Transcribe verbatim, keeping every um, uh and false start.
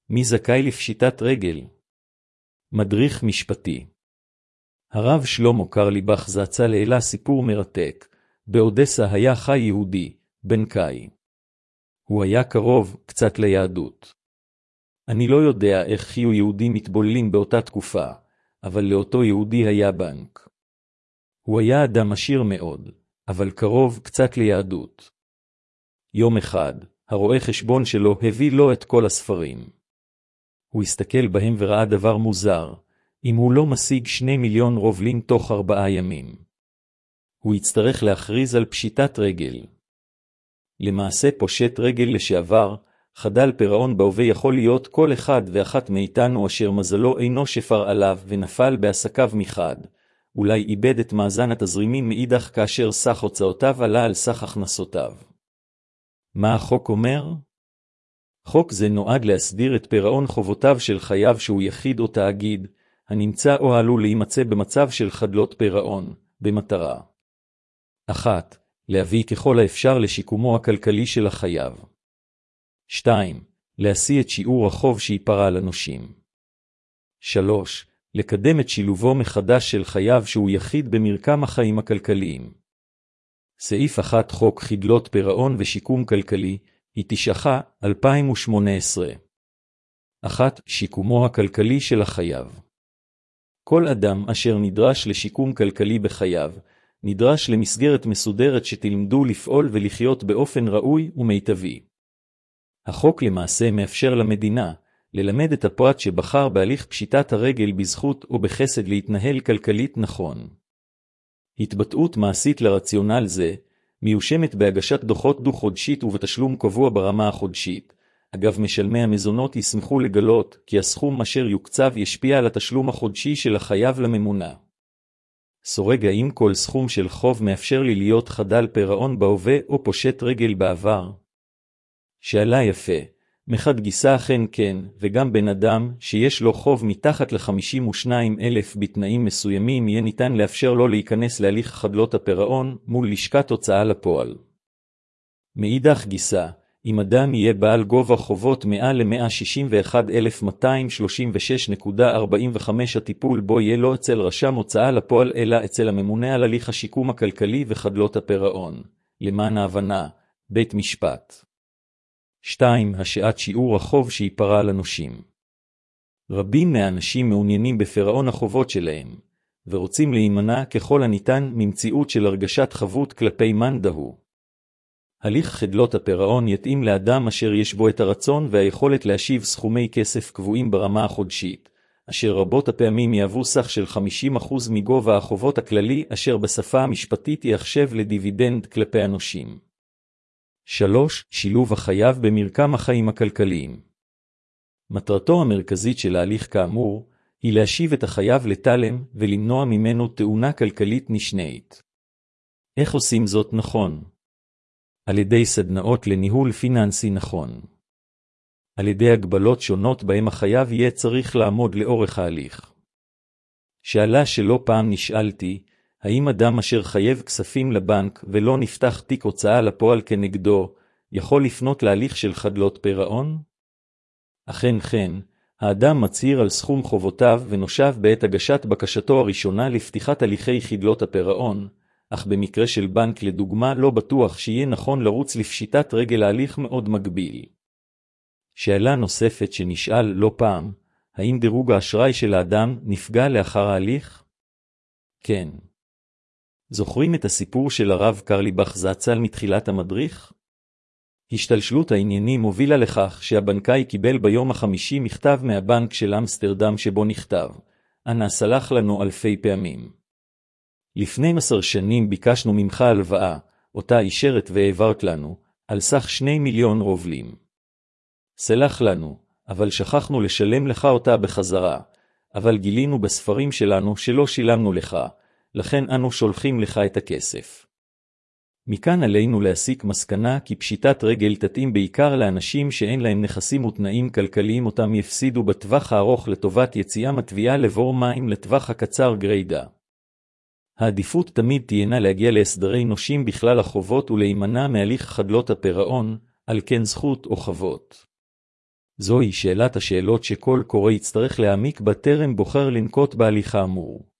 מי זכאי לפשיטת רגל? מדריך משפטי. הרב שלמה קרליבך זצ"ל העלה סיפור מרתק. באודסה היה חי יהודי, בן קאי. הוא היה קרוב קצת ליהדות. אני לא יודע איך חיו יהודים מתבוללים באותה תקופה, אבל לאותו יהודי היה בנק. הוא היה אדם עשיר מאוד, אבל קרוב קצת ליהדות. יום אחד, הרואה חשבון שלו הביא לו את כל הספרים. הוא הסתכל בהם וראה דבר מוזר, אם הוא לא משיג שני מיליון רובלים תוך ארבעה ימים. הוא יצטרך להכריז על פשיטת רגל. למעשה פושט רגל לשעבר, חדל פירעון בהווה יכול להיות כל אחד ואחת מאיתנו אשר מזלו אינו שפר עליו ונפל בעסקיו מחד, אולי איבד את מאזן התזרימים מאידך כאשר סך הוצאותיו עלה על סך הכנסותיו. מה החוק אומר? חוק זה נועד להסדיר את פירעון חובותיו של חייב שהוא יחיד או תאגיד, הנמצא או עלול להימצא במצב של חדלות פירעון, במטרה. אחת. להביא ככל האפשר לשיקומו הכלכלי של החייב. שתיים. להשיא את שיעור החוב שיפרע לנושים. שלוש. לקדם את שילובו מחדש של חייב שהוא יחיד במרקם החיים הכלכליים. סעיף אחת חוק חדלות פירעון ושיקום כלכלי, התשע"ח אלפיים ושמונה עשרה. אחת. שיקומו הכלכלי של החייב. כל אדם אשר נדרש לשיקום כלכלי בחייו, נדרש למסגרת מסודרת שתלמדו לפעול ולחיות באופן ראוי ומיטבי. החוק למעשה מאפשר למדינה ללמד את הפרט שבחר בהליך פשיטת הרגל בזכות או בחסד להתנהל כלכלית נכון. התבטאות מעשית לרציונל זה מיושמת בהגשת דוחות דו-חודשית ובתשלום קבוע ברמה החודשית. אגב, משלמי המזונות ישמחו לגלות כי הסכום אשר יוקצב ישפיע על התשלום החודשי של החייב לממונה. סורג האם כל סכום של חוב מאפשר לי להיות חדל פירעון בהווה או פושט רגל בעבר? שאלה יפה, מחד גיסא אכן כן, וגם בן אדם שיש לו חוב מתחת ל-חמישים ושניים אלף בתנאים מסוימים יהיה ניתן לאפשר לו להיכנס להליך חדלות הפירעון מול לשכת הוצאה לפועל. מאידך גיסא, אם אדם יהיה בעל גובה חובות מעל ל-מאה שישים ואחת אלף מאתיים שלושים ושש נקודה ארבעים וחמש הטיפול בו יהיה לא אצל רשם הוצאה לפועל אלא אצל הממונה על הליך השיקום הכלכלי וחדלות הפירעון, למען ההבנה, בית משפט. שתיים. השעת שיעור החוב שיפרע לנושים. רבים מהאנשים מעוניינים בפירעון החובות שלהם, ורוצים להימנע ככל הניתן ממציאות של הרגשת חבות כלפי מאן דהוא. הליך חדלות הפירעון יתאים לאדם אשר יש בו את הרצון והיכולת להשיב סכומי כסף קבועים ברמה החודשית, אשר רבות הפעמים יהוו סך של חמישים אחוז מגובה החובות הכללי אשר בשפה המשפטית יחשב לדיבידנד כלפי הנושים. שלוש. שילוב החייב במרקם החיים הכלכליים. מטרתו המרכזית של ההליך כאמור היא להשיב את החייב לתלם ולמנוע ממנו תאונה כלכלית נשנית. איך עושים זאת נכון? על ידי סדנאות לניהול פיננסי נכון. על ידי הגבלות שונות בהם החייב יהיה צריך לעמוד לאורך ההליך. שאלה שלא פעם נשאלתי, האם אדם אשר חייב כספים לבנק ולא נפתח תיק הוצאה לפועל כנגדו, יכול לפנות להליך של חדלות פירעון? אכן כן, האדם מצהיר על סכום חובותיו ונושב בעת הגשת בקשתו הראשונה לפתיחת הליכי חדלות הפירעון, אך במקרה של בנק לדוגמה לא בטוח שיהיה נכון לרוץ לפשיטת רגל ההליך מאוד מגביל. שאלה נוספת שנשאל לא פעם, האם דירוג האשראי של האדם נפגע לאחר ההליך? כן. זוכרים את הסיפור של הרב קרליבך זצ"ל מתחילת המדריך? השתלשלות העניינים הובילה לכך שהבנקאי קיבל ביום החמישי מכתב מהבנק של אמסטרדם שבו נכתב, אנא סלח לנו אלפי פעמים. לפני עשר שנים ביקשנו ממך הלוואה, אותה אישרת והעברת לנו, על סך שני מיליון רובלים. סלח לנו, אבל שכחנו לשלם לך אותה בחזרה, אבל גילינו בספרים שלנו שלא שילמנו לך, לכן אנו שולחים לך את הכסף. מכאן עלינו להסיק מסקנה כי פשיטת רגל תתאים בעיקר לאנשים שאין להם נכסים ותנאים כלכליים אותם יפסידו בטווח הארוך לטובת יציאה מתביעה לבור מים לטווח הקצר גרידה. העדיפות תמיד תהיינה להגיע להסדרי נושים בכלל החובות ולהימנע מהליך חדלות הפירעון, על כן זכות או חובות. זוהי שאלת השאלות שכל קורא יצטרך להעמיק בטרם בוחר לנקוט בהליך האמור.